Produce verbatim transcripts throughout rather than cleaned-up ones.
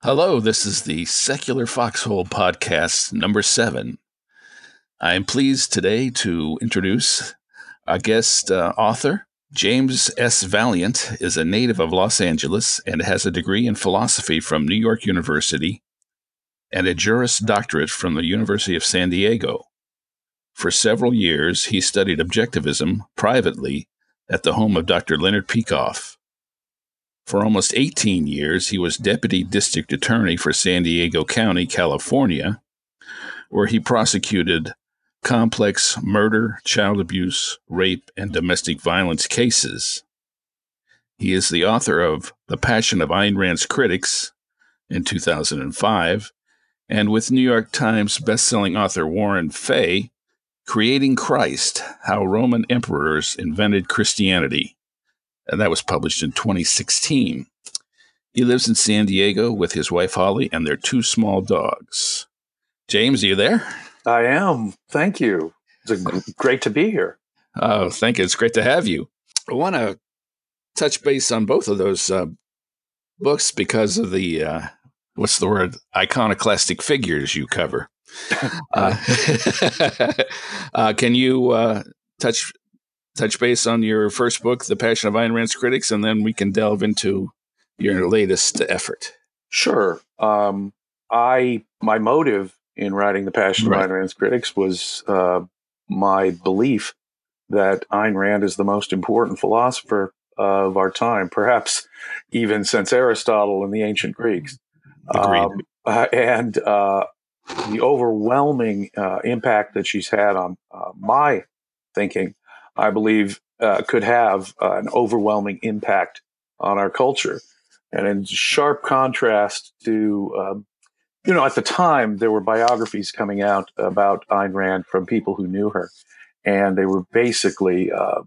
Hello, this is the Secular Foxhole Podcast number seven. I am pleased today to introduce our guest uh, author. James S. Valliant is a native of Los Angeles and has a degree in philosophy from New York University and a Juris Doctorate from the University of San Diego. For several years, he studied objectivism privately at the home of Doctor Leonard Peikoff. For almost eighteen years, he was Deputy District Attorney for San Diego County, California, where he prosecuted complex murder, child abuse, rape, and domestic violence cases. He is the author of The Passion of Ayn Rand's Critics in two thousand five, and with New York Times bestselling author Warren Fay, Creating Christ, How Roman Emperors Invented Christianity. And that was published in twenty sixteen. He lives in San Diego with his wife, Holly, and their two small dogs. James, are you there? I am. Thank you. It's a, great to be here. Oh, thank you. It's great to have you. I want to touch base on both of those uh, books because of the, uh, what's the word, iconoclastic figures you cover. uh, uh, can you uh, touch touch base on your first book, The Passion of Ayn Rand's Critics, and then we can delve into your latest effort? Sure. Um, I my motive in writing The Passion right. of Ayn Rand's Critics was uh, my belief that Ayn Rand is the most important philosopher of our time, perhaps even since Aristotle and the ancient Greeks. Agreed. Um, uh, and uh, the overwhelming uh, impact that she's had on uh, my thinking, I believe, uh, could have uh, an overwhelming impact on our culture. And in sharp contrast to, um, you know, at the time, there were biographies coming out about Ayn Rand from people who knew her. And they were basically uh,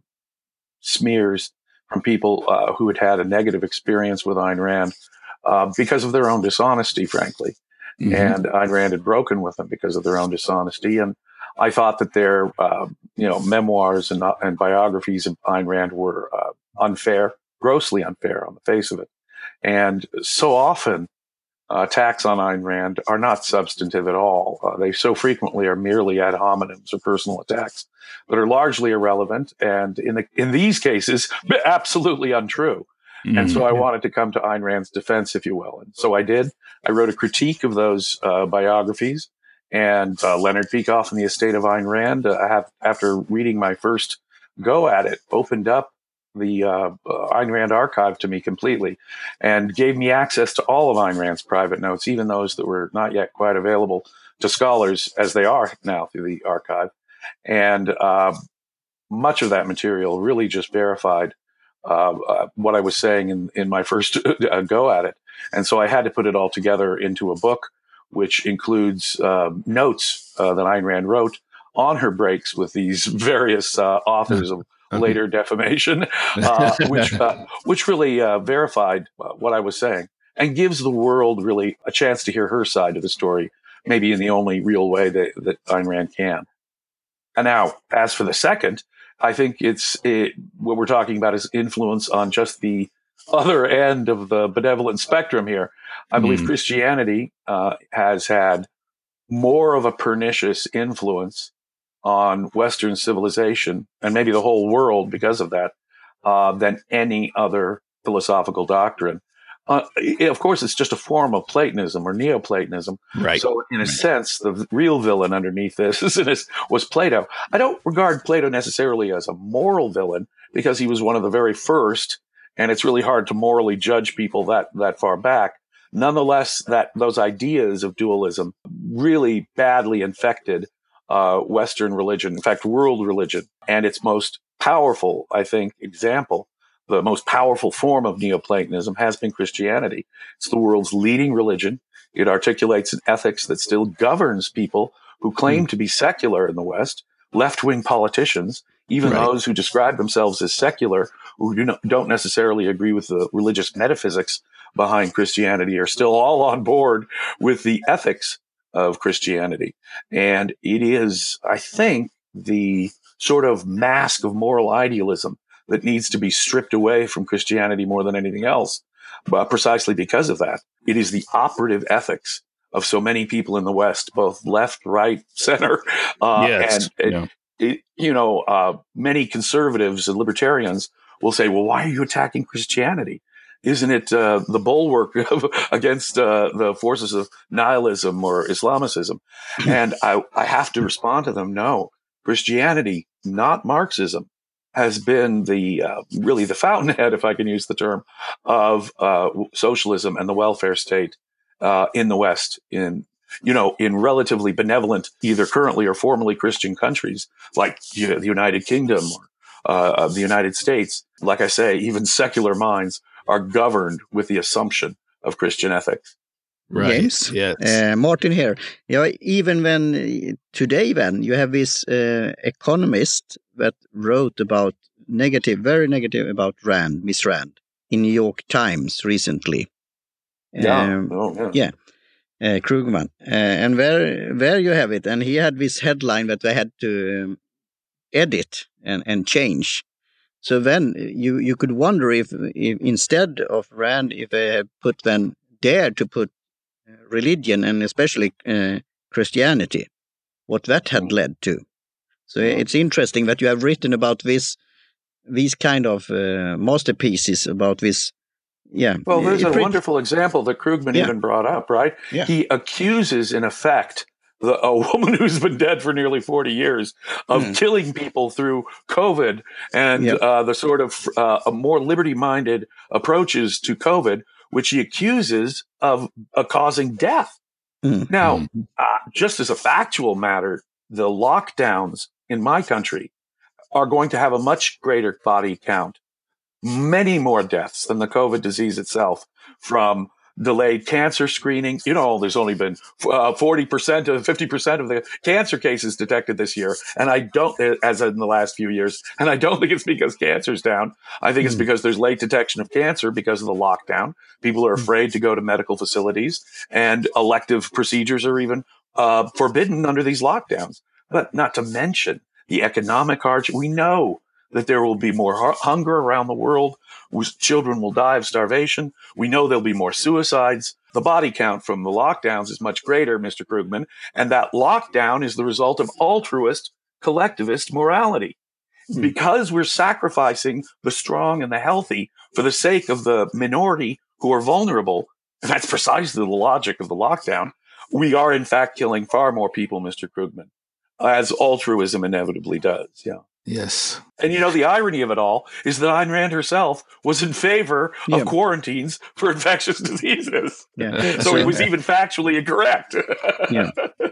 smears from people uh, who had had a negative experience with Ayn Rand uh, because of their own dishonesty, frankly. Mm-hmm. And Ayn Rand had broken with them because of their own dishonesty. And I thought that their, uh, you know, memoirs and, and biographies of Ayn Rand were uh, unfair, grossly unfair on the face of it. And so often, uh, attacks on Ayn Rand are not substantive at all. Uh, they so frequently are merely ad hominems or personal attacks that are largely irrelevant and, in the, in these cases, absolutely untrue. Mm-hmm. And so I wanted to come to Ayn Rand's defense, if you will. And so I did. I wrote a critique of those uh, biographies. And uh, Leonard Peikoff and the Estate of Ayn Rand, uh, have, after reading my first go at it, opened up the uh, Ayn Rand archive to me completely and gave me access to all of Ayn Rand's private notes, even those that were not yet quite available to scholars as they are now through the archive. And uh, much of that material really just verified uh, uh, what I was saying in, in my first uh, go at it. And so I had to put it all together into a book, which includes uh, notes uh, that Ayn Rand wrote on her breaks with these various uh, authors of later defamation, uh, which uh, which really uh, verified uh, what I was saying and gives the world really a chance to hear her side of the story, maybe in the only real way that, that Ayn Rand can. And now, as for the second, I think it's it, what we're talking about is influence on just the other end of the benevolent spectrum here. I believe mm. Christianity uh, has had more of a pernicious influence on Western civilization and maybe the whole world because of that uh, than any other philosophical doctrine. Uh, it, of course, it's just a form of Platonism or Neoplatonism. Right. So, in a right. sense, the real villain underneath this is, was Plato. I don't regard Plato necessarily as a moral villain because he was one of the very first, and it's really hard to morally judge people that that far back. Nonetheless, that those ideas of dualism really badly infected uh, Western religion, in fact, world religion, and its most powerful, I think, example. The most powerful form of Neoplatonism has been Christianity. It's the world's leading religion. It articulates an ethics that still governs people who claim mm. to be secular in the West, left-wing politicians, even right. those who describe themselves as secular, who do not, don't necessarily agree with the religious metaphysics behind Christianity, are still all on board with the ethics of Christianity. And it is, I think, the sort of mask of moral idealism that needs to be stripped away from Christianity more than anything else. uh, precisely because of that. It is the operative ethics of so many people in the West, both left, right, center, uh, Yes. and it, Yeah. it, you know, uh, many conservatives and libertarians will say, "Well, why are you attacking Christianity? Isn't it uh, the bulwark of, against uh, the forces of nihilism or Islamicism?" And I, I have to respond to them: no, Christianity, not Marxism, has been the uh, really the fountainhead, if I can use the term, of uh, socialism and the welfare state uh, in the West, in you know, in relatively benevolent, either currently or formerly Christian countries like you know, the United Kingdom or uh, the United States. Like I say, even secular minds are governed with the assumption of Christian ethics. Right. James, Yes. uh, Martin here. Yeah, even when uh, today, when you have this uh, economist that wrote about negative, very negative about Rand, Miss Rand, in New York Times recently. Yeah, Um, oh, yeah. yeah. Uh, Krugman, uh, and there, there you have it. And he had this headline that they had to um, edit and, and change. So then you, you could wonder if, if instead of Rand, if they had put then dare to put religion and especially uh, Christianity, what that had led to. So Yeah. it's interesting that you have written about this, these kind of uh, masterpieces about this. Yeah. Well, there's It a pretty- wonderful example that Krugman Yeah. even brought up, right? Yeah. He accuses, in effect, the, a woman who's been dead for nearly forty years of Mm. killing people through COVID and Yeah. uh, the sort of uh, a more liberty-minded approaches to COVID, which he accuses of uh, causing death. Mm. Now, Mhm. uh, just as a factual matter, the lockdowns in my country are going to have a much greater body count, many more deaths than the COVID disease itself from delayed cancer screening. You know, there's only been uh, forty percent to fifty percent of the cancer cases detected this year. And I don't, as in the last few years, and I don't think it's because cancer's down. I think it's Mm. because there's late detection of cancer because of the lockdown. People are afraid to go to medical facilities, and elective procedures are even uh, forbidden under these lockdowns. But not to mention the economic hardship. We know that there will be more hu- hunger around the world. Children will die of starvation. We know there'll be more suicides. The body count from the lockdowns is much greater, Mister Krugman, and that lockdown is the result of altruist, collectivist morality. Mm. Because we're sacrificing the strong and the healthy for the sake of the minority who are vulnerable, and that's precisely the logic of the lockdown, we are in fact killing far more people, Mister Krugman, as altruism inevitably does. Yeah. Yes. And you know, the irony of it all is that Ayn Rand herself was in favor Yeah. of quarantines for infectious diseases. Yeah. So it was even factually incorrect. Yeah.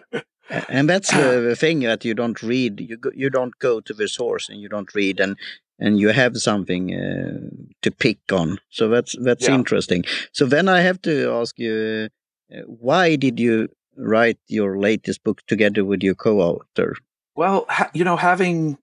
A- And that's the, the thing that you don't read. You go, you don't go to the source and you don't read, and and you have something uh, to pick on. So that's that's Yeah. interesting. So then I have to ask you, uh, why did you write your latest book together with your co-author? Well, ha- you know, having,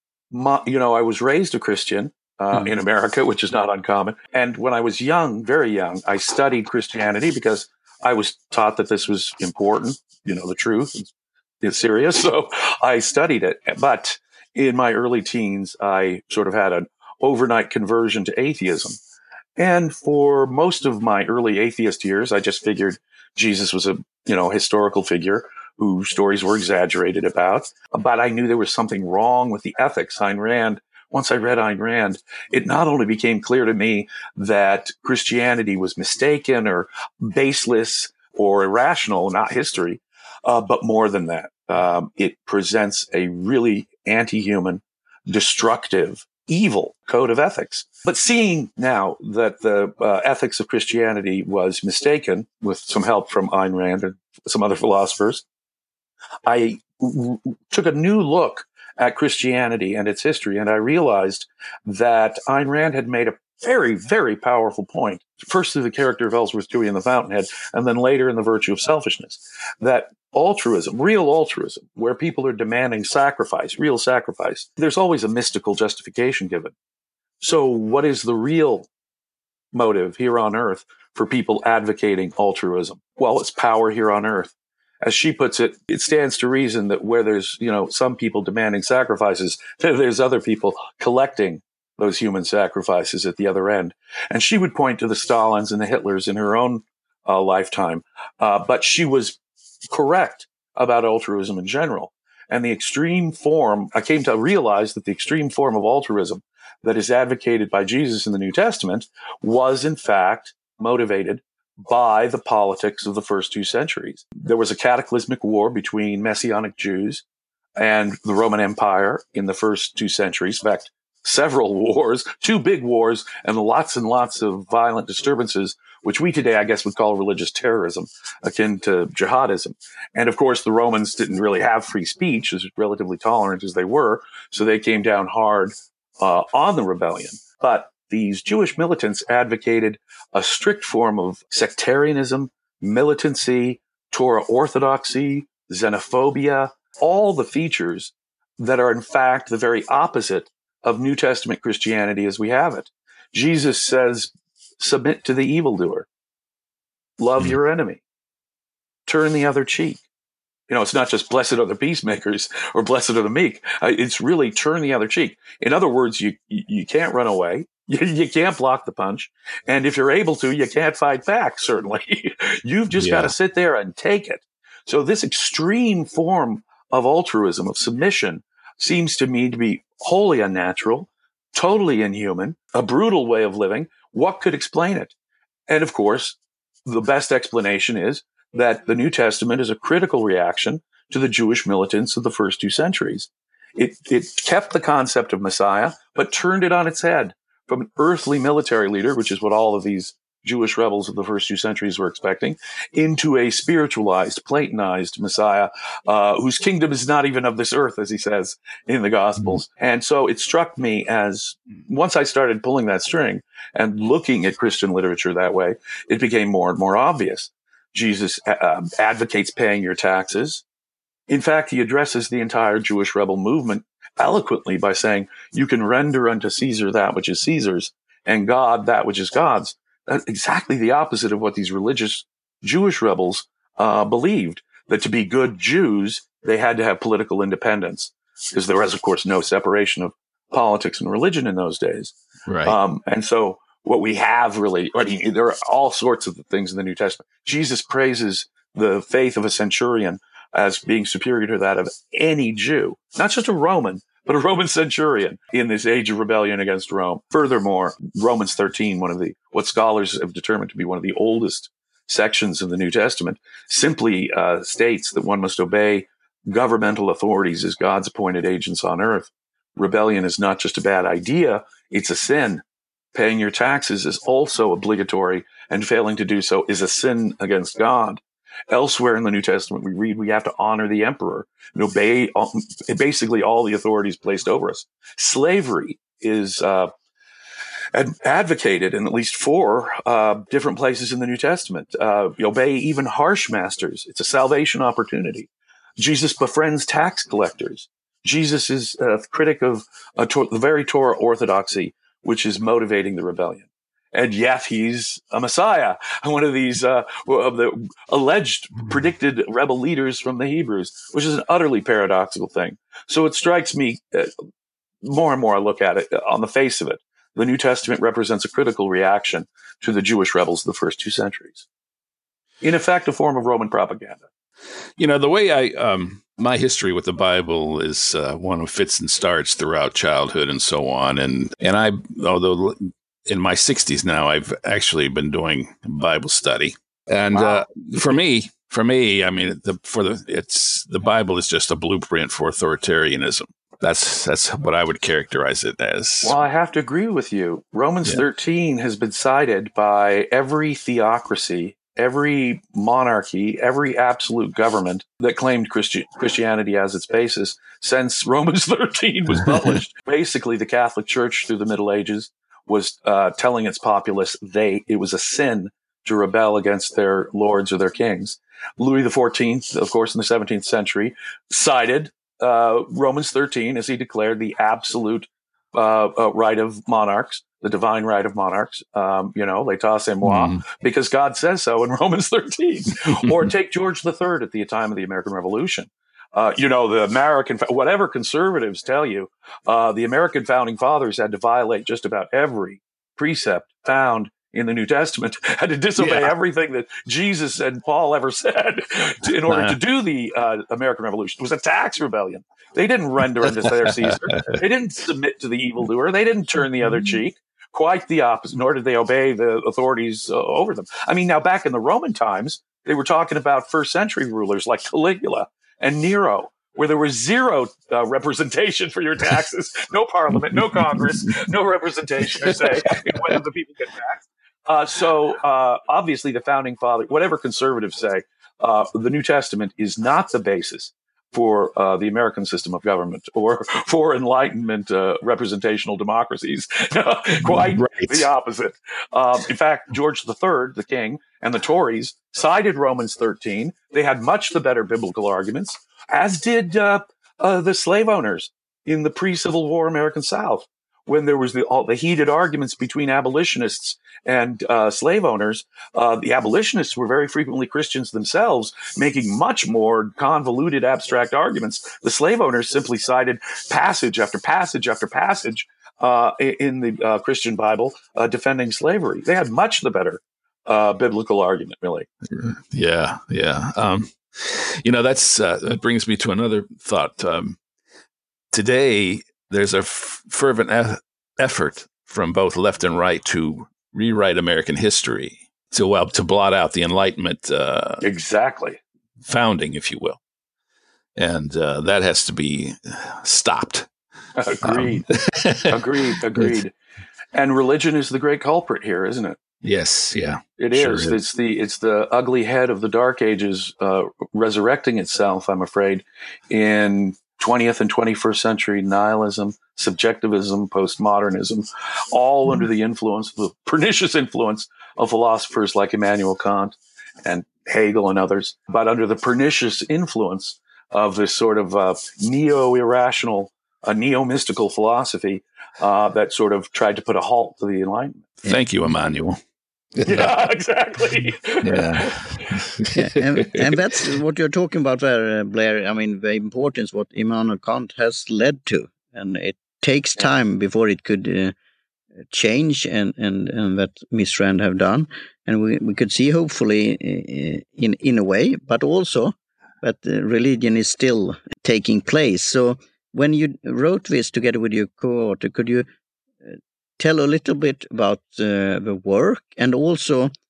my, you know, I was raised a Christian uh, Mhm. in America, which is not uncommon. And when I was young, very young, I studied Christianity because I was taught that this was important, you know, the truth. It's serious. So I studied it. But in my early teens, I sort of had an overnight conversion to atheism. And for most of my early atheist years, I just figured Jesus was a, you know, historical figure whose stories were exaggerated about. But I knew there was something wrong with the ethics. Ayn Rand, once I read Ayn Rand, it not only became clear to me that Christianity was mistaken or baseless or irrational, not history, uh, but more than that. Um, it presents a really anti-human, destructive, evil code of ethics. But seeing now that the uh, ethics of Christianity was mistaken, with some help from Ayn Rand and some other philosophers, I w- took a new look at Christianity and its history, and I realized that Ayn Rand had made a very, very powerful point, first through the character of Ellsworth Dewey in The Fountainhead, and then later in The Virtue of Selfishness, that altruism, real altruism, where people are demanding sacrifice, real sacrifice, there's always a mystical justification given. So what is the real motive here on earth for people advocating altruism? Well, it's power here on earth. As she puts it, it stands to reason that where there's, you know, some people demanding sacrifices, there's other people collecting those human sacrifices at the other end. And she would point to the Stalins and the Hitlers in her own uh, lifetime. Uh, but she was correct about altruism in general. And the extreme form, I came to realize that the extreme form of altruism that is advocated by Jesus in the New Testament was, in fact, motivated by the politics of the first two centuries. There was a cataclysmic war between Messianic Jews and the Roman Empire in the first two centuries. In fact, several wars, two big wars, and lots and lots of violent disturbances, which we today, I guess, would call religious terrorism, akin to jihadism. And of course, the Romans didn't really have free speech, as relatively tolerant as they were, so they came down hard uh, on the rebellion. But these Jewish militants advocated a strict form of sectarianism, militancy, Torah orthodoxy, xenophobia, all the features that are in fact the very opposite of New Testament Christianity as we have it. Jesus says, submit to the evildoer, love mm-hmm. your enemy, turn the other cheek. You know, it's not just blessed are the peacemakers or blessed are the meek. Uh, it's really turn the other cheek. In other words, you you can't run away. You, you can't block the punch. And if you're able to, you can't fight back, certainly. You've just yeah. got to sit there and take it. So this extreme form of altruism, of submission, seems to me to be wholly unnatural, totally inhuman, a brutal way of living. What could explain it? And of course, the best explanation is that the New Testament is a critical reaction to the Jewish militants of the first two centuries. It, it kept the concept of Messiah, but turned it on its head from an earthly military leader, which is what all of these Jewish rebels of the first two centuries were expecting, into a spiritualized, Platonized Messiah, uh, whose kingdom is not even of this earth, as he says in the Gospels. Mm-hmm. And so it struck me as, once I started pulling that string and looking at Christian literature that way, it became more and more obvious. Jesus uh, advocates paying your taxes. In fact, he addresses the entire Jewish rebel movement eloquently by saying, you can render unto Caesar that which is Caesar's, and God that which is God's. That's exactly the opposite of what these religious Jewish rebels uh, believed, that to be good Jews, they had to have political independence, because there was, of course, no separation of politics and religion in those days. Right. Um, and so what we have really, I mean, there are all sorts of things in the New Testament. Jesus praises the faith of a centurion as being superior to that of any Jew, not just a Roman, but a Roman centurion in this age of rebellion against Rome. Furthermore, Romans thirteen, one of the, what scholars have determined to be one of the oldest sections of the New Testament, simply uh, states that one must obey governmental authorities as God's appointed agents on earth. Rebellion is not just a bad idea, it's a sin. Paying your taxes is also obligatory, and failing to do so is a sin against God. Elsewhere in the New Testament, we read we have to honor the emperor and obey all, basically all the authorities placed over us. Slavery is uh, ad- advocated in at least four uh, different places in the New Testament. Uh, obey even harsh masters. It's a salvation opportunity. Jesus befriends tax collectors. Jesus is a critic of uh, to- the very Torah orthodoxy, which is motivating the rebellion. And yet he's a Messiah, one of these uh, of the alleged predicted rebel leaders from the Hebrews, which is an utterly paradoxical thing. So it strikes me uh, more and more I look at it, uh, on the face of it, the New Testament represents a critical reaction to the Jewish rebels of the first two centuries. In effect, a form of Roman propaganda. You know, the way I, um, my history with the Bible is uh, one of fits and starts throughout childhood and so on. And, and I, although in my sixties now, I've actually been doing Bible study. And wow. uh, for me, for me, I mean, the, for the, it's, the Bible is just a blueprint for authoritarianism. That's, that's what I would characterize it as. Well, I have to agree with you. Romans yeah. thirteen has been cited by every theocracy, every monarchy, every absolute government that claimed Christi- Christianity as its basis since Romans thirteen was published. Basically, the Catholic Church through the Middle Ages was uh, telling its populace they it was a sin to rebel against their lords or their kings. Louis the fourteenth, of course, in the seventeenth century, cited uh, Romans thirteen as he declared the absolute uh, uh, right of monarchs, the divine right of monarchs, um, you know, l'état c'est moi, mm. because God says so in Romans thirteen. Or take George the Third at the time of the American Revolution. Uh, you know, the American, whatever conservatives tell you, uh, the American founding fathers had to violate just about every precept found in the New Testament, had to disobey Yeah. everything that Jesus and Paul ever said to, in order to do the uh, American Revolution. It was a tax rebellion. They didn't render unto their Caesar. They didn't submit to the evildoer. They didn't turn the other cheek. Quite the opposite, nor did they obey the authorities uh, over them. I mean, now back in the Roman times, they were talking about first century rulers like Caligula and Nero, where there was zero uh, representation for your taxes, no parliament, no Congress, no representation or say in whether the people get taxed. Uh, so uh, obviously the founding father, whatever conservatives say, uh, the New Testament is not the basis for uh, the American system of government or for Enlightenment uh, representational democracies. Quite right. The opposite. Um, in fact, George the Third, the king, and the Tories cited Romans thirteen. They had much the better biblical arguments, as did uh, uh, the slave owners in the pre-Civil War American South, when there was the, all the heated arguments between abolitionists and uh, slave owners. Uh, the abolitionists were very frequently Christians themselves, making much more convoluted, abstract arguments. The slave owners simply cited passage after passage after passage uh, in the uh, Christian Bible uh, defending slavery. They had much the better uh, biblical argument, really. Yeah, yeah. Um, you know, that's uh, that brings me to another thought. Um, today, there's a f- fervent e- effort from both left and right to rewrite American history, to well, to blot out the Enlightenment uh, exactly founding, if you will, and uh, that has to be stopped. Agreed. Um, agreed. Agreed. And religion is the great culprit here, isn't it? Yes. Yeah. It sure is. is. It's the it's the ugly head of the Dark Ages uh, resurrecting itself, I'm afraid, in twentieth and twenty-first century nihilism, subjectivism, postmodernism, all mm-hmm. under the influence, the pernicious influence of philosophers like Immanuel Kant and Hegel and others, but under the pernicious influence of this sort of uh, neo-irrational, a neo-mystical philosophy uh, that sort of tried to put a halt to the Enlightenment. Thank you, Emmanuel. Yeah, exactly. Yeah. yeah and, and that's what you're talking about there, uh, Blair. I mean, the importance what Immanuel Kant has led to. And it takes time before it could uh, change and, and, and that Miss Rand have done. And we, we could see, hopefully, uh, in, in a way, but also that uh, religion is still taking place. So when you wrote this together with your co-author, could you uh, tell a little bit about uh, the work and also uh,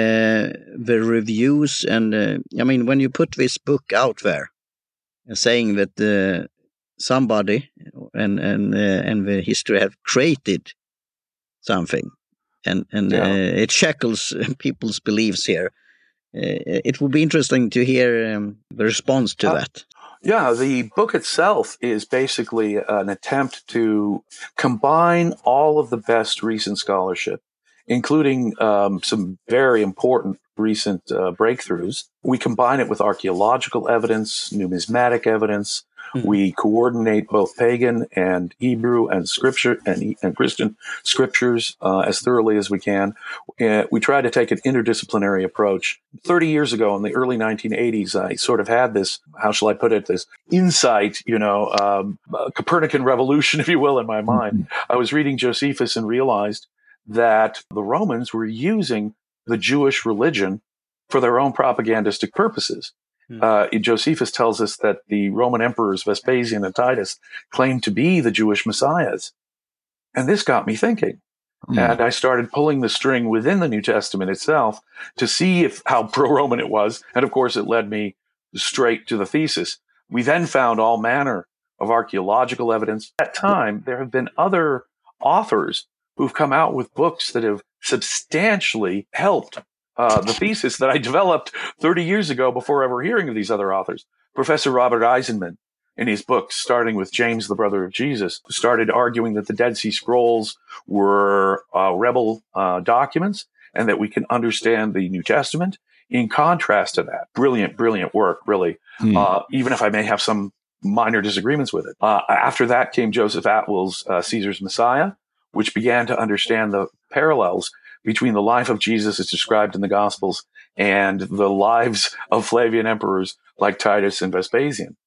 the reviews? And uh, I mean, when you put this book out there, uh, saying that uh, somebody and and uh, and the history have created something, and and yeah. uh, it shackles people's beliefs here. Uh, it would be interesting to hear um, the response to uh, that. Yeah, the book itself is basically an attempt to combine all of the best recent scholarship, including um, some very important recent uh, breakthroughs. We combine it with archaeological evidence, numismatic evidence. Mm-hmm. We coordinate both pagan and Hebrew and scripture and, and Christian scriptures uh, as thoroughly as we can. Uh, we try to take an interdisciplinary approach. thirty years ago, in the early nineteen eighties, I sort of had this, how shall I put it, this insight, you know, um, Copernican revolution, if you will, in my mind. Mm-hmm. I was reading Josephus and realized that the Romans were using the Jewish religion for their own propagandistic purposes. Uh, Josephus tells us that the Roman emperors Vespasian and Titus claimed to be the Jewish messiahs. And this got me thinking. Mm. And I started pulling the string within the New Testament itself to see if how pro-Roman it was. And of course, it led me straight to the thesis. We then found all manner of archaeological evidence. At that time, there have been other authors who've come out with books that have substantially helped Uh, the thesis that I developed thirty years ago before ever hearing of these other authors. Professor Robert Eisenman, in his book, starting with James, the brother of Jesus, started arguing that the Dead Sea Scrolls were uh, rebel uh, documents and that we can understand the New Testament in contrast to that. Brilliant, brilliant work, really, hmm. uh, even if I may have some minor disagreements with it. Uh, after that came Joseph Atwill's uh, Caesar's Messiah, which began to understand the parallels between the life of Jesus as described in the Gospels and the lives of Flavian emperors like Titus and Vespasian.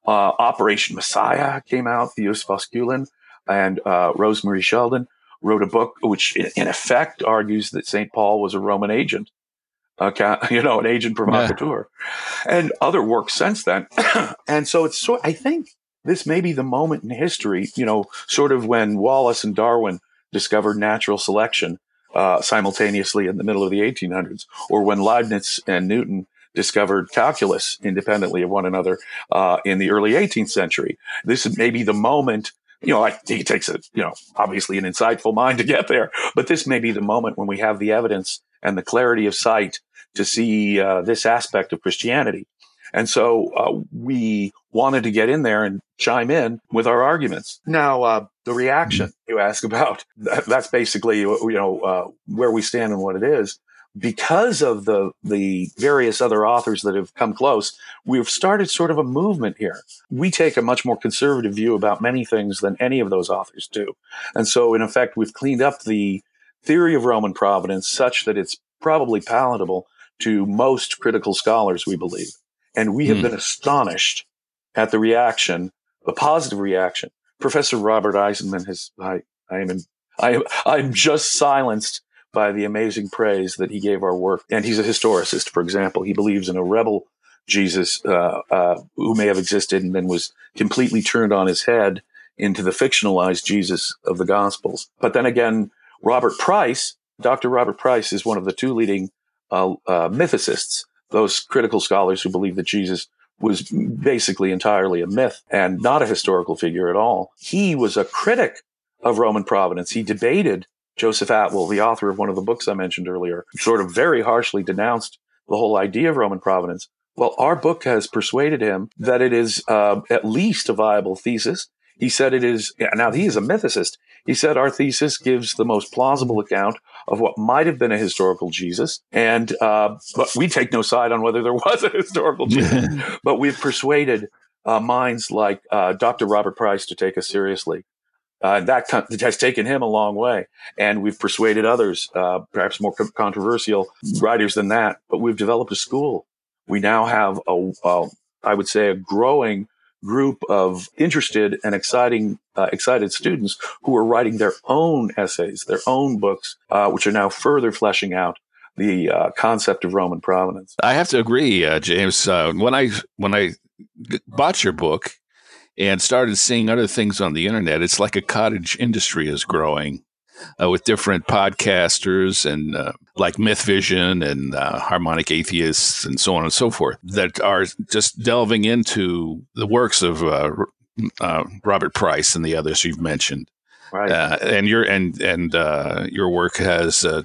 Uh, Operation Messiah came out. Theos Voskuilen and uh, Rosemary Sheldon wrote a book which, in effect, argues that Saint Paul was a Roman agent, uh, you know, an agent provocateur, yeah. and other works since then. And so it's so I think this may be the moment in history, you know, sort of when Wallace and Darwin discovered natural selection uh, simultaneously in the middle of the eighteen hundreds, or when Leibniz and Newton discovered calculus independently of one another uh, in the early eighteenth century. This is maybe the moment, you know, I, it takes a, you know, obviously an insightful mind to get there, but this may be the moment when we have the evidence and the clarity of sight to see uh, this aspect of Christianity. And so uh, we wanted to get in there and chime in with our arguments. Now, uh, the reaction you ask about, that, that's basically, you know, uh, where we stand and what it is. Because of the the various other authors that have come close, we've started sort of a movement here. We take a much more conservative view about many things than any of those authors do. And so, in effect, we've cleaned up the theory of Roman providence such that it's probably palatable to most critical scholars, we believe. And we have mm. been astonished at the reaction, the positive reaction. Professor Robert Eisenman has, I, I am, in, I, I'm just silenced by the amazing praise that he gave our work. And he's a historicist, for example. He believes in a rebel Jesus uh, uh, who may have existed and then was completely turned on his head into the fictionalized Jesus of the Gospels. But then again, Robert Price, Doctor Robert Price, is one of the two leading uh, uh, mythicists, those critical scholars who believe that Jesus was basically entirely a myth and not a historical figure at all. He was a critic of Roman providence. He debated Joseph Atwill, the author of one of the books I mentioned earlier, sort of very harshly denounced the whole idea of Roman providence. Well, our book has persuaded him that it is uh, at least a viable thesis. He said it is, now he is a mythicist. He said our thesis gives the most plausible account of what might have been a historical Jesus. And uh, but we take no side on whether there was a historical Jesus. But we've persuaded uh, minds like uh, Doctor Robert Price to take us seriously. Uh, that con- has taken him a long way. And we've persuaded others, uh, perhaps more co- controversial writers than that. But we've developed a school. We now have, a, a I would say, a growing group of interested and exciting, uh, excited students who are writing their own essays, their own books, uh, which are now further fleshing out the uh, concept of Roman providence. I have to agree, uh, James. Uh, when I when I bought your book and started seeing other things on the internet, it's like a cottage industry is growing uh, with different podcasters and uh, like Myth Vision and uh, Harmonic Atheists and so on and so forth that are just delving into the works of uh, uh, Robert Price and the others you've mentioned. Right. Uh, and your and and uh, your work has, uh,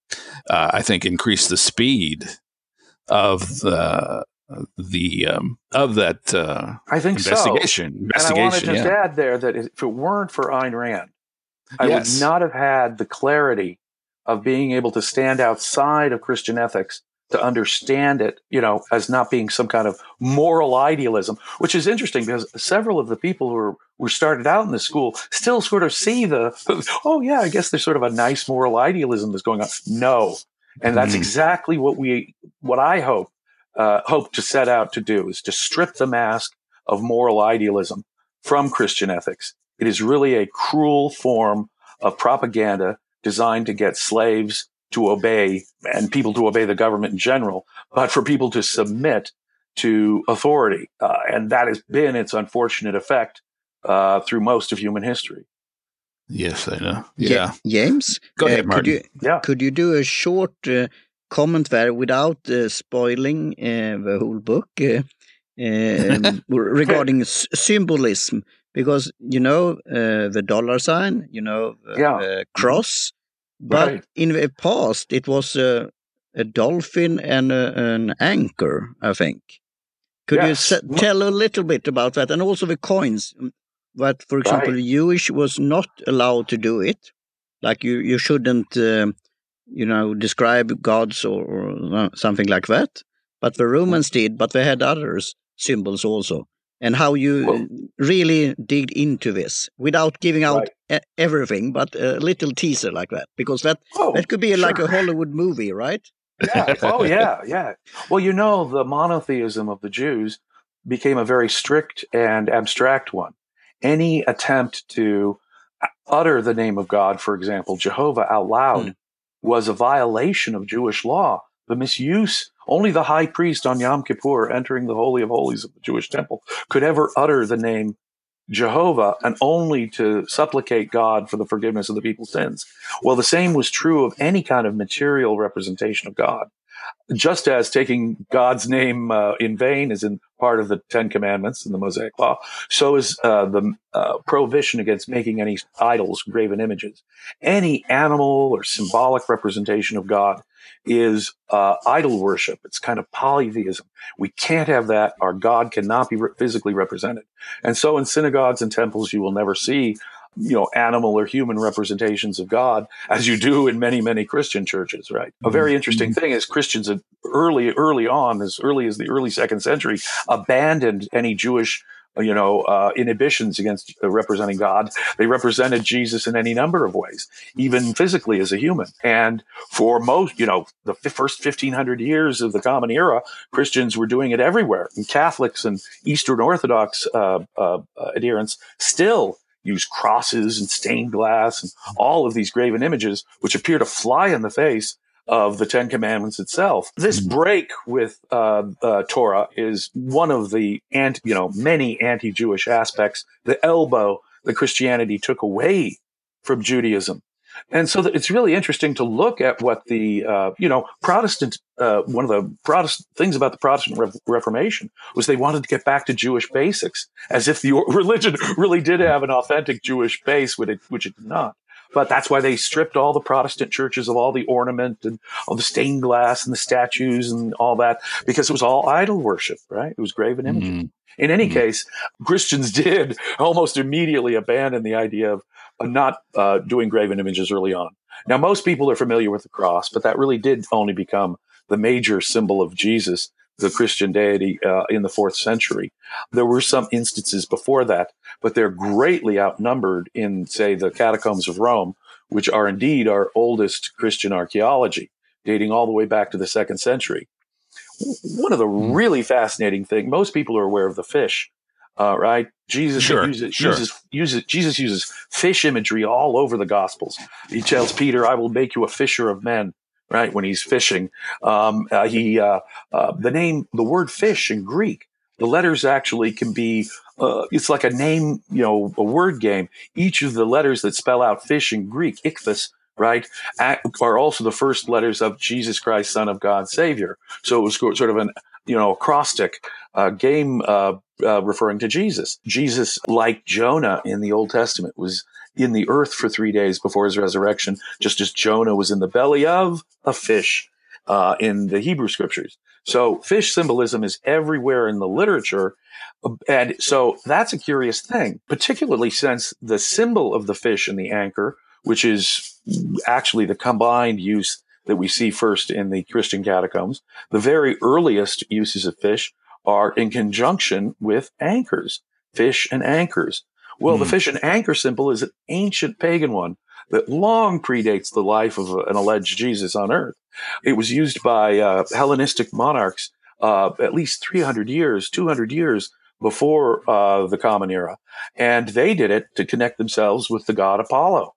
uh, I think, increased the speed of the. The um, of that uh, I think investigation. So. investigation. And I want to just yeah. add there that if it weren't for Ayn Rand, I yes. would not have had the clarity of being able to stand outside of Christian ethics to understand it, you know, as not being some kind of moral idealism, which is interesting because several of the people who were, who started out in this school still sort of see the, oh yeah, I guess there's sort of a nice moral idealism that's going on. No. And that's mm. exactly what we, what I hope, Uh, hope to set out to do is to strip the mask of moral idealism from Christian ethics. It is really a cruel form of propaganda designed to get slaves to obey and people to obey the government in general, but for people to submit to authority. Uh, and that has been its unfortunate effect uh, through most of human history. Yes, I know. Yeah. James, Go ahead, uh, Martin. Could you, yeah. could you do a short uh, comment there without uh, spoiling uh, the whole book uh, um, regarding s- symbolism? Because, you know, uh, the dollar sign, you know, the, yeah. the cross, but right. in the past it was a, a dolphin and a, an anchor, I think. Could yes. you s- tell a little bit about that? And also the coins, that, for example, right. the Jewish was not allowed to do it. Like you, you shouldn't... Um, you know, describe gods or, or something like that. But the Romans did, but they had others symbols also. And how you well, really dig into this without giving out right. e- everything, but a little teaser like that. Because that, oh, that could be sure. like a Hollywood movie, right? Yeah. Oh, yeah, yeah. Well, you know, the monotheism of the Jews became a very strict and abstract one. Any attempt to utter the name of God, for example, Jehovah, out loud, mm. was a violation of Jewish law. The misuse, only the high priest on Yom Kippur entering the Holy of Holies of the Jewish temple could ever utter the name Jehovah, and only to supplicate God for the forgiveness of the people's sins. Well, the same was true of any kind of material representation of God. Just as taking God's name uh, in vain is in part of the Ten Commandments in the Mosaic Law, so is uh, the uh, prohibition against making any idols, graven images. Any animal or symbolic representation of God is uh, idol worship. It's kind of polytheism. We can't have that. Our God cannot be re- physically represented. And so in synagogues and temples, you will never see you know, animal or human representations of God, as you do in many, many Christian churches, right? Mm-hmm. A very interesting thing is Christians early, early on, as early as the early second century, abandoned any Jewish, you know, uh, inhibitions against uh, representing God. They represented Jesus in any number of ways, even physically as a human. And for most, you know, the f- first fifteen hundred years of the Common Era, Christians were doing it everywhere. And Catholics and Eastern Orthodox uh, uh, adherents still use crosses and stained glass and all of these graven images, which appear to fly in the face of the Ten Commandments itself. This break with uh, uh, Torah is one of the anti, you know, many anti-Jewish aspects, the elbow that Christianity took away from Judaism. And so it's really interesting to look at what the, uh, you know, Protestant, uh, one of the Protestant things about the Protestant Re- Reformation was they wanted to get back to Jewish basics, as if the religion really did have an authentic Jewish base, which it, which it did not. But that's why they stripped all the Protestant churches of all the ornament and all the stained glass and the statues and all that, because it was all idol worship, right? It was graven images. Mm. In any mm. case, Christians did almost immediately abandon the idea of not uh, doing graven images early on. Now, most people are familiar with the cross, but that really did only become the major symbol of Jesus, the Christian deity, uh, in the fourth century. There were some instances before that, but they're greatly outnumbered in, say, the catacombs of Rome, which are indeed our oldest Christian archaeology, dating all the way back to the second century. One of the really fascinating things, most people are aware of the fish. Uh, right? Jesus sure, uses, sure. uses uses Jesus uses fish imagery all over the Gospels. He tells Peter, "I will make you a fisher of men." Right, when he's fishing, um, uh, he uh, uh, the name the word fish in Greek, the letters actually can be. Uh, it's like a name, you know, a word game. Each of the letters that spell out fish in Greek, ichthus, right, are also the first letters of Jesus Christ, Son of God, Savior. So it was sort of an you know acrostic uh, game. Uh, Uh, referring to Jesus. Jesus, like Jonah in the Old Testament, was in the earth for three days before his resurrection, just as Jonah was in the belly of a fish uh, in the Hebrew scriptures. So fish symbolism is everywhere in the literature. And so that's a curious thing, particularly since the symbol of the fish and the anchor, which is actually the combined use that we see first in the Christian catacombs, the very earliest uses of fish are in conjunction with anchors, fish and anchors. Well, mm. the fish and anchor symbol is an ancient pagan one that long predates the life of an alleged Jesus on earth. It was used by uh, Hellenistic monarchs uh, at least three hundred years, two hundred years before uh, the Common Era. And they did it to connect themselves with the god Apollo,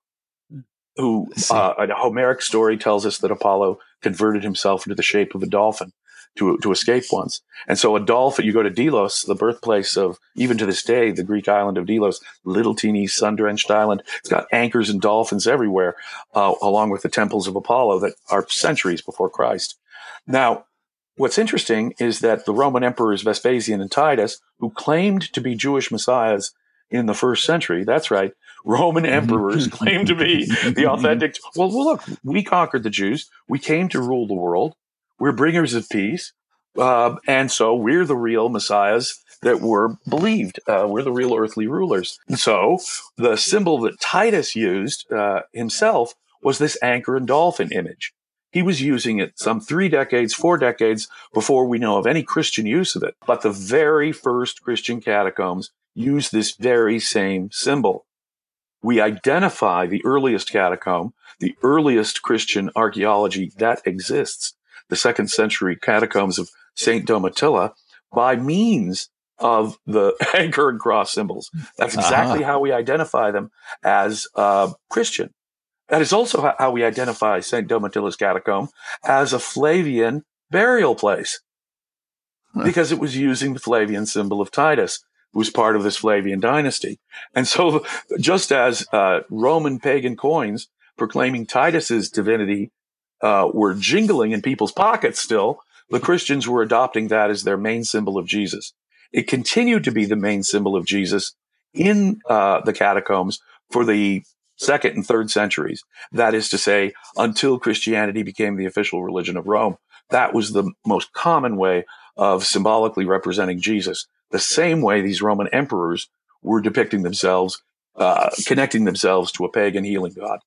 who uh, a Homeric story tells us that Apollo converted himself into the shape of a dolphin to to escape once. And so a dolphin, you go to Delos, the birthplace of, even to this day, the Greek island of Delos, little teeny sun-drenched island. It's got anchors and dolphins everywhere, uh, along with the temples of Apollo that are centuries before Christ. Now, what's interesting is that the Roman emperors Vespasian and Titus, who claimed to be Jewish messiahs in the first century, that's right, Roman emperors claimed to be the authentic. Well, well, look, we conquered the Jews. We came to rule the world. We're bringers of peace. Uh, and so we're the real messiahs that were believed. Uh, we're the real earthly rulers. And so the symbol that Titus used uh, himself was this anchor and dolphin image. He was using it some three decades, four decades before we know of any Christian use of it. But the very first Christian catacombs used this very same symbol. We identify the earliest catacomb, the earliest Christian archaeology that exists, the second century catacombs of Saint Domitilla, by means of the anchor and cross symbols. That's exactly uh-huh. how we identify them as uh, Christian. That is also how we identify Saint Domitilus Catacomb as a Flavian burial place, because it was using the Flavian symbol of Titus, who was part of this Flavian dynasty. And so just as uh, Roman pagan coins proclaiming Titus's divinity uh, were jingling in people's pockets still, the Christians were adopting that as their main symbol of Jesus. It continued to be the main symbol of Jesus in uh, the catacombs for the second and third centuries. That is to say, until Christianity became the official religion of Rome. That was the most common way of symbolically representing Jesus. The same way these Roman emperors were depicting themselves, uh, connecting themselves to a pagan healing god.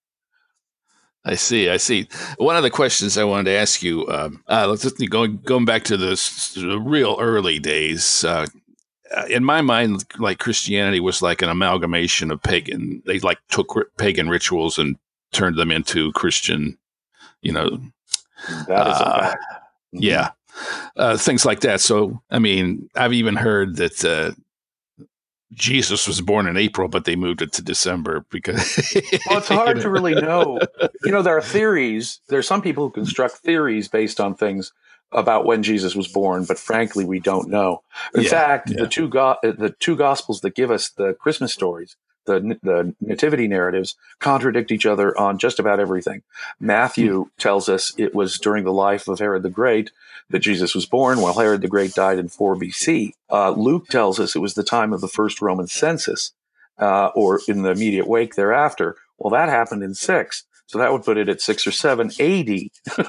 I see. I see. One of the questions I wanted to ask you, um, uh, let's just going going back to the, the real early days. Uh, in my mind, like Christianity was like an amalgamation of pagan. They like took pagan rituals and turned them into Christian. You know, that is uh, a fact. Mm-hmm. Yeah, uh, things like that. So, I mean, I've even heard that uh, Jesus was born in April, but they moved it to December because. Well, it's hard to really know. You know, there are theories. There are some people who construct theories based on things about when Jesus was born, but frankly, we don't know. In yeah, fact, yeah. the two go- the two gospels that give us the Christmas stories, the the nativity narratives, contradict each other on just about everything. Matthew hmm. tells us it was during the life of Herod the Great that Jesus was born, while Herod the Great died in four B C. Uh, Luke tells us it was the time of the first Roman census, uh, or in the immediate wake thereafter. Well, that happened in six. So that would put it at six or seven A D. so,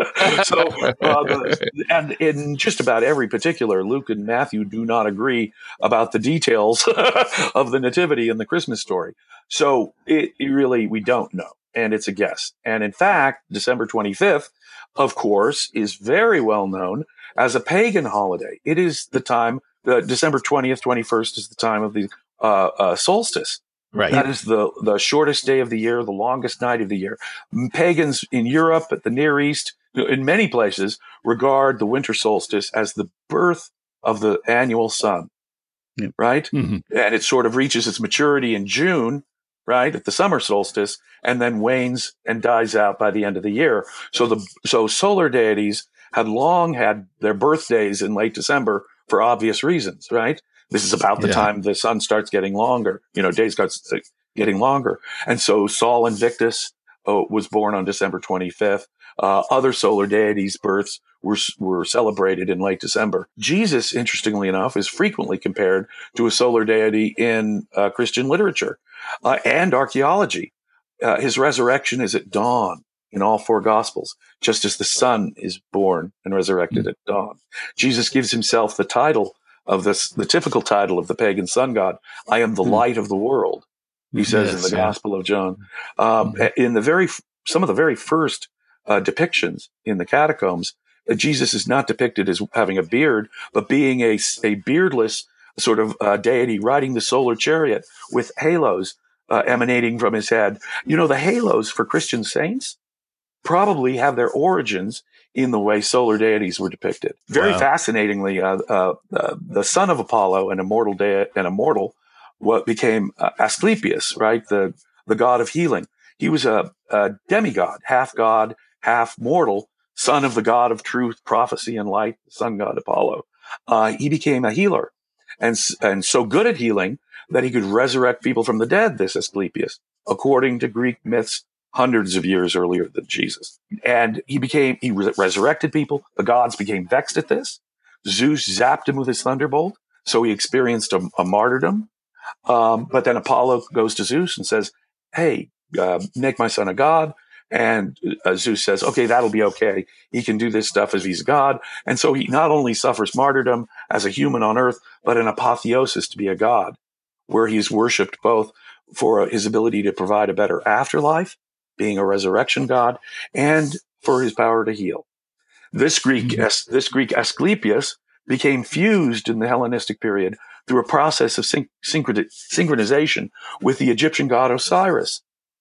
uh, the, and in just about every particular, Luke and Matthew do not agree about the details of the nativity and the Christmas story. So it, it really, we don't know. And it's a guess. And in fact, December twenty-fifth, of course, is very well known as a pagan holiday. It is the time, uh, December twentieth, twenty-first is the time of the uh, uh, solstice. Right. That is the, the shortest day of the year, the longest night of the year. Pagans in Europe, at the Near East, in many places, regard the winter solstice as the birth of the annual sun, yep. right? Mm-hmm. And it sort of reaches its maturity in June, right, at the summer solstice, and then wanes and dies out by the end of the year. So the so solar deities had long had their birthdays in late December for obvious reasons, right? This is about the yeah. time the sun starts getting longer, you know, days starts getting longer. And so Sol Invictus uh, was born on December twenty-fifth. Uh, other solar deities' births were, were celebrated in late December. Jesus, interestingly enough, is frequently compared to a solar deity in uh, Christian literature uh, and archaeology. Uh, his resurrection is at dawn in all four Gospels, just as the sun is born and resurrected mm-hmm. at dawn. Jesus gives himself the title of this, the typical title of the pagan sun god, I am the mm. light of the world, he says yes, in the yeah. Gospel of John. Um, mm. In the very, some of the very first uh, depictions in the catacombs, uh, Jesus is not depicted as having a beard, but being a, a beardless sort of uh, deity riding the solar chariot with halos uh, emanating from his head. You know, the halos for Christian saints probably have their origins in the way solar deities were depicted. Very wow. fascinatingly, uh, uh, uh, the son of Apollo, an immortal de- an immortal, what became uh, Asclepius, right, the the god of healing. He was a, a demigod, half god, half mortal, son of the god of truth, prophecy, and light, the sun god Apollo. Uh, he became a healer, and and so good at healing that he could resurrect people from the dead. This Asclepius, according to Greek myths, hundreds of years earlier than Jesus. And he became, he re- resurrected people. The gods became vexed at this. Zeus zapped him with his thunderbolt. So he experienced a, a martyrdom. Um, but then Apollo goes to Zeus and says, hey, uh, make my son a god. And uh, Zeus says, okay, that'll be okay. He can do this stuff as he's a god. And so he not only suffers martyrdom as a human on earth, but an apotheosis to be a god, where he's worshipped both for his ability to provide a better afterlife, being a resurrection god, and for his power to heal. This Greek, mm-hmm. this Greek Asclepius became fused in the Hellenistic period through a process of syn- synchron- synchronization with the Egyptian god Osiris.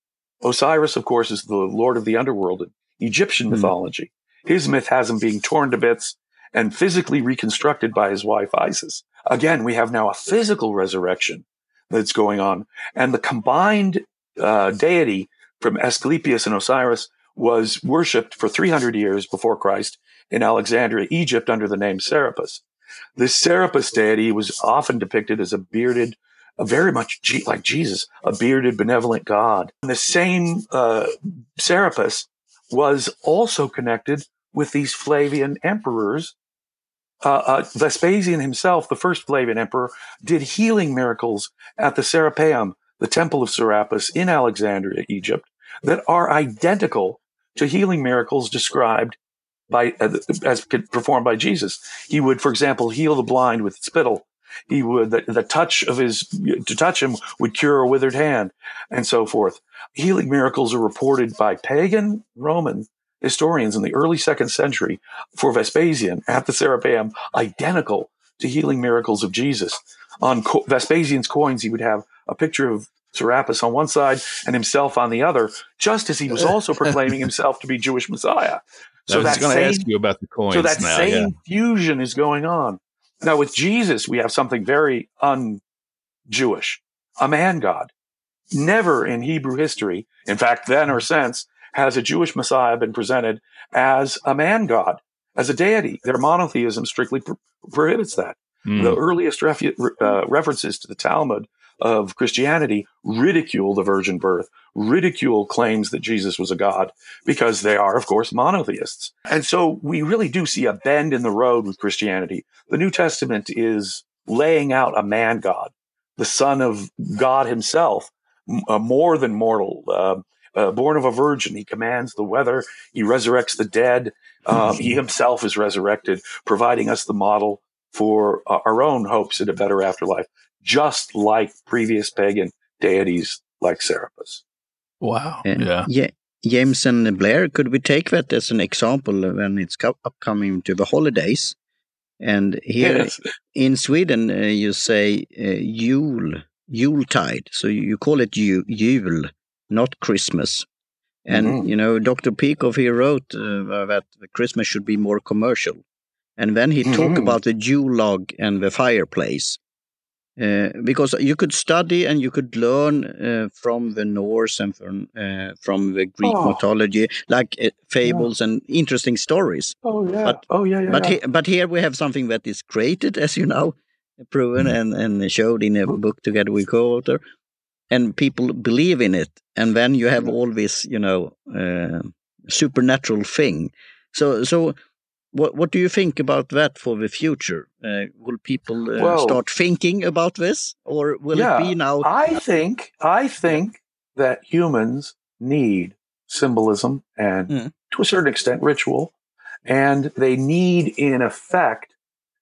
Osiris, of course, is the lord of the underworld in Egyptian mm-hmm. mythology. His myth has him being torn to bits and physically reconstructed by his wife Isis. again, we have now a physical resurrection that's going on. And the combined uh, deity from Asclepius and Osiris was worshipped for three hundred years before Christ in Alexandria, Egypt, under the name Serapis. This Serapis deity was often depicted as a bearded, a very much G- like Jesus, a bearded, benevolent god. And the same uh, Serapis was also connected with these Flavian emperors. Uh, uh, Vespasian himself, the first Flavian emperor, did healing miracles at the Serapeum, the temple of Serapis in Alexandria, Egypt, that are identical to healing miracles described by uh, as performed by Jesus. He would, for example, heal the blind with spittle. He would the, the touch of his to touch him would cure a withered hand, and so forth. Healing miracles are reported by pagan Roman historians in the early second century for Vespasian at the Serapeum, identical to healing miracles of Jesus. On co- Vespasian's coins, he would have a picture of Serapis on one side and himself on the other, just as he was also proclaiming himself to be Jewish Messiah. So I was going to ask you about the coins. So that now, same yeah. fusion is going on. Now with Jesus, we have something very un-Jewish, a man God. Never in Hebrew history, in fact, then or since, has a Jewish Messiah been presented as a man God, as a deity. Their monotheism strictly pro- prohibits that. Mm. The earliest refu- uh, references to the Talmud of Christianity ridicule the virgin birth, ridicule claims that Jesus was a god, because they are, of course, monotheists. And so we really do see a bend in the road with Christianity. The New Testament is laying out a man God, the Son of God himself, uh, more than mortal, uh, uh, born of a virgin. He commands the weather. He resurrects the dead. Um, he himself is resurrected, providing us the model for uh, our own hopes in a better afterlife, just like previous pagan deities like Serapis. Wow. Uh, yeah. yeah. James and Blair, could we take that as an example when it's co- upcoming to the holidays? And here Yes. in Sweden, uh, you say uh, Yule, Yuletide. So you call it Ju- Jul, not Christmas. And, mm-hmm. you know, Doctor Peikoff, he wrote uh, that Christmas should be more commercial. And then he mm-hmm. talked about the Yule log and the fireplace. Uh, because you could study and you could learn uh, from the Norse and from, uh, from the Greek oh. mythology, like uh, fables yeah. and interesting stories. Oh, yeah. But, oh, yeah, yeah. But, yeah. He, but here we have something that is created, as you know, proven mm-hmm. and, and showed in a book together with co-author. And people believe in it. And then you have all this, you know, uh, supernatural thing. So, so what what do you think about that for the future? Uh, will people uh, well, start thinking about this, or will yeah, it be now? I think I think that humans need symbolism and, mm. to a certain extent, ritual, and they need, in effect,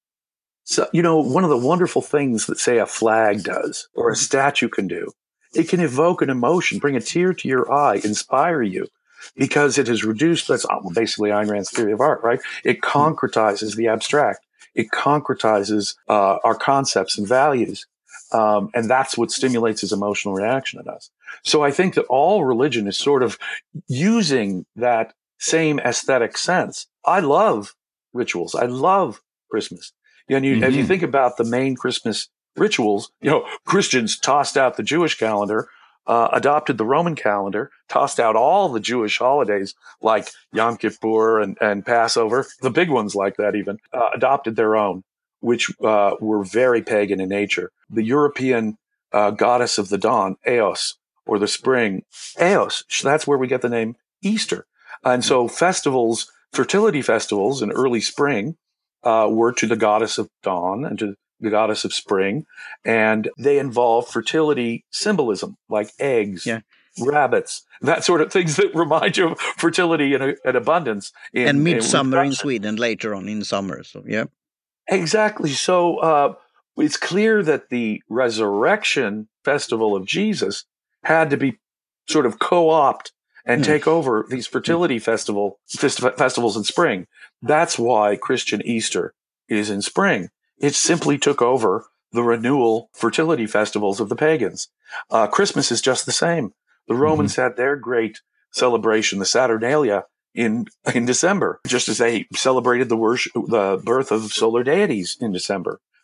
so you know, one of the wonderful things that, say, a flag does or a statue can do. It can evoke an emotion, bring a tear to your eye, inspire you, because it has reduced, that's basically Ayn Rand's theory of art, right? It concretizes the abstract. It concretizes uh, our concepts and values. Um, and that's what stimulates his emotional reaction in us. So I think that all religion is sort of using that same aesthetic sense. I love rituals. I love Christmas. And you, mm-hmm. as you think about the main Christmas rituals, you know, Christians tossed out the Jewish calendar, uh, adopted the Roman calendar, tossed out all the Jewish holidays like Yom Kippur and, and Passover, the big ones like that even, uh, adopted their own, which uh, were very pagan in nature. The European uh, goddess of the dawn, Eos, or the spring, Eos, that's where we get the name Easter. And so festivals, fertility festivals in early spring uh, were to the goddess of dawn and to the goddess of spring, and they involve fertility symbolism like eggs, yeah. rabbits, that sort of things that remind you of fertility and, and abundance. In, and midsummer in, in Sweden later on in summer. So yeah, exactly. So uh, it's clear that the resurrection festival of Jesus had to be sort of co-opt and mm. take over these fertility mm. festival fest- festivals in spring. That's why Christian Easter is in spring. It simply took over the renewal fertility festivals of the pagans. Uh, Christmas is just the same. The Romans mm-hmm. had their great celebration, the Saturnalia, in in December, just as they celebrated the worship, the birth of solar deities in December.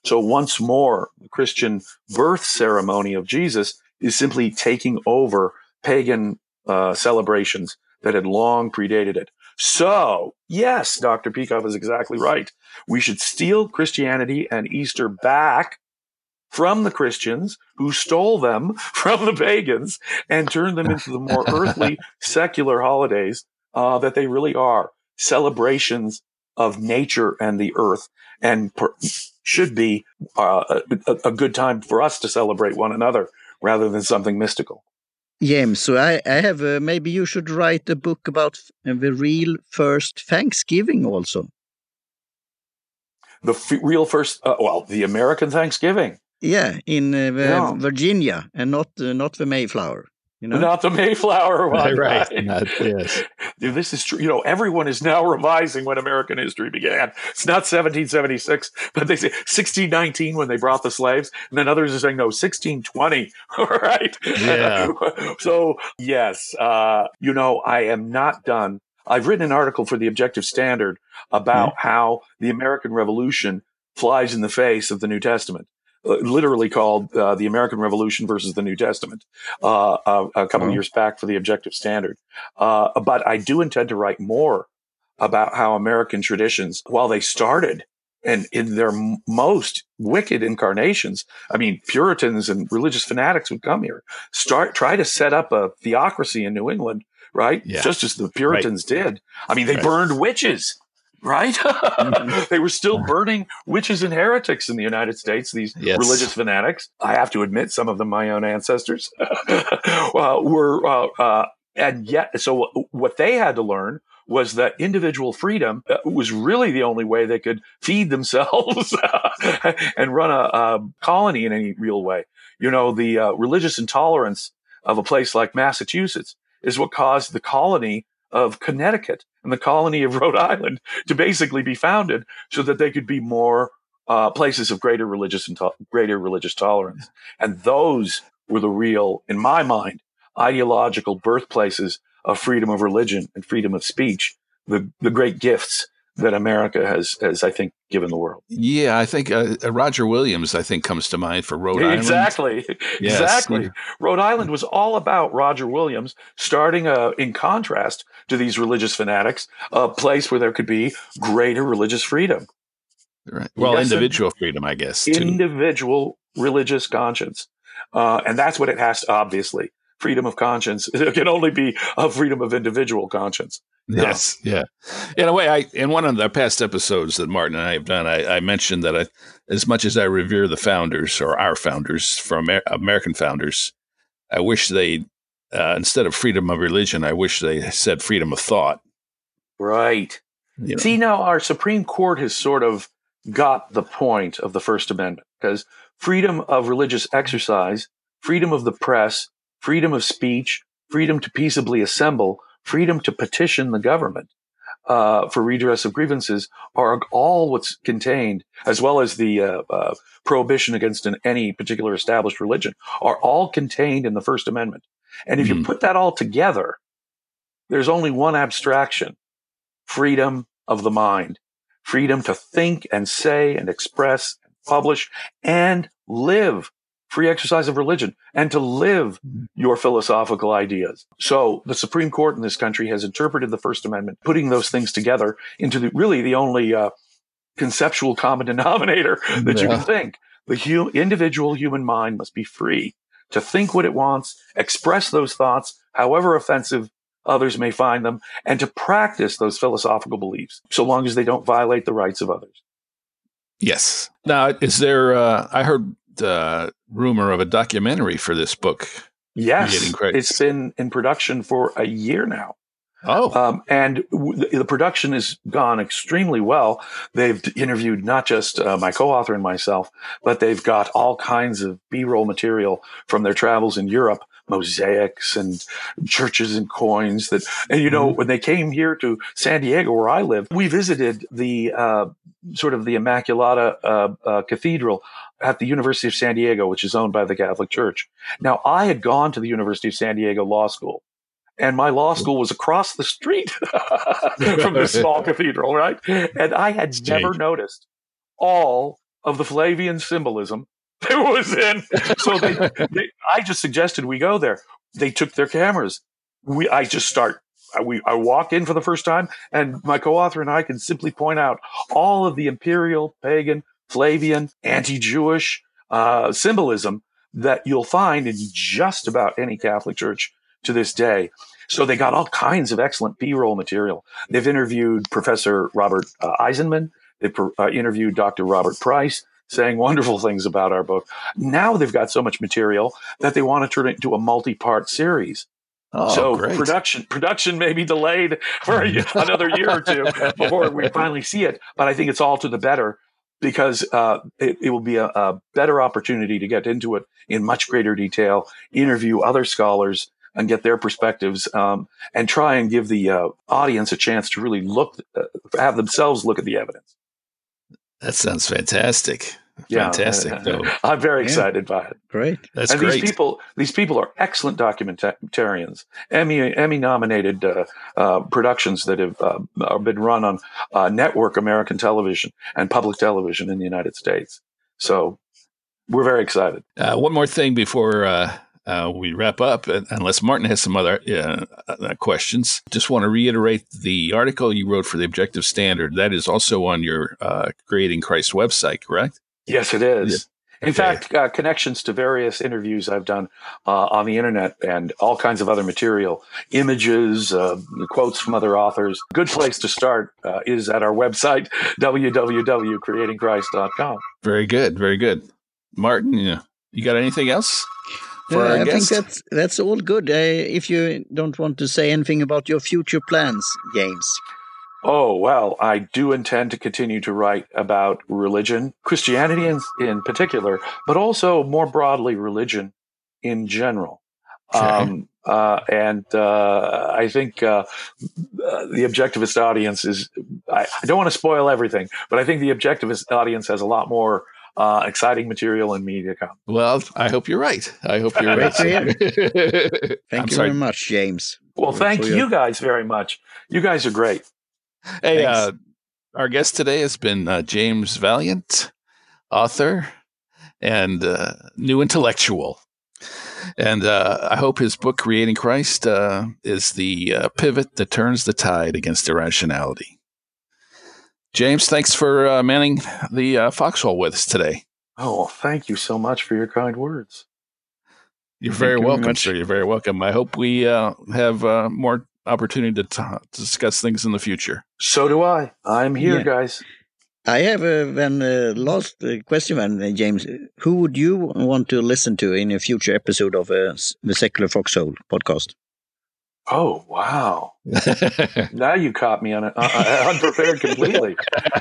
So once more, the Christian birth ceremony of Jesus is simply taking over pagan uh, celebrations that had long predated it. So, yes, Doctor Peikoff is exactly right. We should steal Christianity and Easter back from the Christians who stole them from the pagans and turn them into the more earthly, secular holidays uh, that they really are. Celebrations of nature and the earth, and per- should be uh, a, a good time for us to celebrate one another rather than something mystical. James, so I, I have, uh, maybe you should write a book about uh, the real first Thanksgiving also. The f- real first, uh, well, the American Thanksgiving. Yeah, in uh, the Yeah. Virginia, and not uh, not the Mayflower. You know? Not the Mayflower one. Right, Right. Not, yes. Dude, this is true. You know, everyone is now revising when American history began. It's not seventeen seventy-six, but they say sixteen nineteen when they brought the slaves. And then others are saying, no, sixteen twenty. All right. Yeah. So, yes, uh, you know, I am not done. I've written an article for the Objective Standard about Mm-hmm. how the American Revolution flies in the face of the New Testament. Uh, literally called uh, The American Revolution versus the New Testament, uh, uh, a couple Oh. of years back for the Objective Standard. Uh, but I do intend to write more about how American traditions, while they started and in their m- most wicked incarnations, I mean, Puritans and religious fanatics would come here, start, try to set up a theocracy in New England, right? Yeah. Just as the Puritans did. I mean, they Right. burned witches. Right? Mhm. They were still burning witches and heretics in the United States, these Yes. religious fanatics. I have to admit, some of them, my own ancestors, uh, were, uh, uh, and yet, so what they had to learn was that individual freedom uh, was really the only way they could feed themselves and run a, a colony in any real way. You know, the uh, religious intolerance of a place like Massachusetts is what caused the colony of Connecticut and the colony of Rhode Island to basically be founded so that they could be more uh, places of greater religious and to- greater religious tolerance. And those were the real, in my mind, ideological birthplaces of freedom of religion and freedom of speech, the, the great gifts that America has, has, I think, given the world. Yeah, I think uh, uh, Roger Williams, I think, comes to mind for Rhode Island. Exactly. Yes. Exactly. Rhode Island was all about Roger Williams starting a, in contrast to these religious fanatics, a place where there could be greater religious freedom. Right. Well, Yes, and- individual freedom, I guess, too. Individual religious conscience. Uh, and that's what it has to, obviously. Freedom of conscience. It can only be a freedom of individual conscience. Yes, yeah. In a way, I in one of the past episodes that Martin and I have done, I, I mentioned that I, as much as I revere the founders or our founders, from Amer- American founders, I wish they, uh, instead of freedom of religion, I wish they said freedom of thought. Right. You know? See, now our Supreme Court has sort of got the point of the First Amendment, because freedom of religious exercise, freedom of the press, freedom of speech, freedom to peaceably assemble, freedom to petition the government uh, for redress of grievances are all what's contained, as well as the uh, uh, prohibition against an, any particular established religion, are all contained in the First Amendment. And if you Mhm. put that all together, there's only one abstraction: freedom of the mind, freedom to think and say and express and publish and live, free exercise of religion, and to live your philosophical ideas. So the Supreme Court in this country has interpreted the First Amendment, putting those things together into the, really the only uh, conceptual common denominator that you Yeah. can think. The hu- individual human mind must be free to think what it wants, express those thoughts, however offensive others may find them, and to practice those philosophical beliefs, so long as they don't violate the rights of others. Yes. Now, is there? Uh, I heard uh, rumor of a documentary for this book. Yes, Getting credits. it's been in production for a year now. Oh, Um, and w- the, the production has gone extremely well. They've interviewed not just uh, my co-author and myself, but they've got all kinds of B-roll material from their travels in Europe, mosaics and churches and coins that, and you know, when they came here to San Diego, where I live, we visited the, uh, sort of the Immaculata, uh, uh, Cathedral at the University of San Diego, which is owned by the Catholic Church. Now, I had gone to the University of San Diego Law School, and my law school was across the street from this small cathedral, right? And I had never Strange. noticed all of the Flavian symbolism there was in. So they, they, I just suggested we go there. They took their cameras. We, I just start. We, I walk in for the first time, and my co-author and I can simply point out all of the imperial, pagan, Flavian, anti-Jewish uh, symbolism that you'll find in just about any Catholic church to this day. So they got all kinds of excellent B-roll material. They've interviewed Professor Robert uh, Eisenman. They've uh, interviewed Doctor Robert Price, saying wonderful things about our book. Now they've got so much material that they want to turn it into a multi-part series. Oh, so great. production production may be delayed for a, another year or two before we finally see it, but I think it's all to the better because uh, it, it will be a, a better opportunity to get into it in much greater detail, interview other scholars, and get their perspectives, um, and try and give the uh, audience a chance to really look, uh, have themselves look at the evidence. That sounds fantastic. Yeah, Fantastic. uh, I'm very Yeah. excited by it. Great. That's and great. these people, these people are excellent documentarians, Emmy Emmy nominated uh, uh, productions that have uh, been run on uh, network American television and public television in the United States. So we're very excited. Uh, one more thing before uh, uh, we wrap up, uh, unless Martin has some other uh, uh, questions. Just want to reiterate the article you wrote for the Objective Standard. That is also on your uh, Creating Christ website, correct? Yes, it is. Yeah. In Okay. fact, uh, connections to various interviews I've done uh, on the internet and all kinds of other material, images, uh, quotes from other authors. Good place to start uh, is at our website, w w w dot creating christ dot com. Very good. Very good. Martin, you, you got anything else for Uh, our I guest? think that's that's all good. Uh, if you don't want to say anything about your future plans, James. Oh, well, I do intend to continue to write about religion, Christianity in, in particular, but also more broadly religion in general. Okay. Um, uh, and uh, I think uh, uh, the objectivist audience is, I, I don't want to spoil everything, but I think the objectivist audience has a lot more uh, exciting material and media to come. Well, I hope you're right. I hope you're right. Great to I'm Thank you sorry. very much, James. Well, for- thank for your- you guys very much. You guys are great. Hey, Thanks. uh, our guest today has been uh, James Valiant, author and uh, new intellectual. And uh, I hope his book, Creating Christ, uh, is the uh, pivot that turns the tide against irrationality. James, thanks for uh, manning the uh, foxhole with us today. Oh, well, thank you so much for your kind words. You're Thank very you very welcome, much. sir. You're very welcome. I hope we uh, have uh, more opportunity to, t- to discuss things in the future. So do I. I'm here, Yeah. guys. I have a then uh, last uh, question, then, uh, James. Who would you want to listen to in a future episode of uh, s- the Secular Foxhole podcast? Oh, wow. Now you caught me on a, uh, unprepared completely.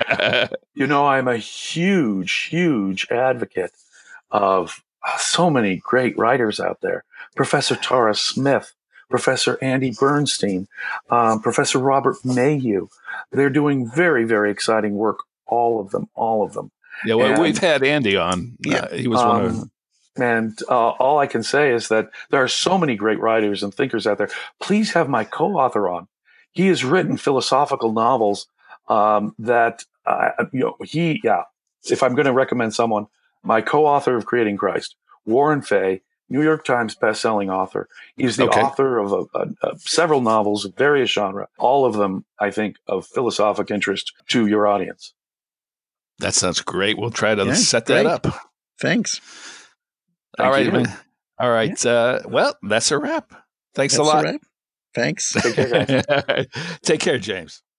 You know, I'm a huge, huge advocate of uh, so many great writers out there. Professor Tara Smith, Professor Andy Bernstein, um, Professor Robert Mayhew. They're doing very, very exciting work. All of them, all of them. Yeah, well, And- we've had Andy on. Yeah. Uh, he was one of Um, And uh, all I can say is that there are so many great writers and thinkers out there. Please have my co-author on. He has written philosophical novels um, that, uh, you know, he, yeah, if I'm going to recommend someone, my co-author of Creating Christ, Warren Fay, New York Times bestselling author. He's the Okay. author of a, a, a several novels of various genres, all of them, I think, of philosophic interest to your audience. That sounds great. We'll try to Yeah, set that great. up. Thanks. All Thank right. you. man. All right. Uh, well, that's a wrap. Thanks That's a lot. wrap. Thanks. Take care, guys. Take care, James.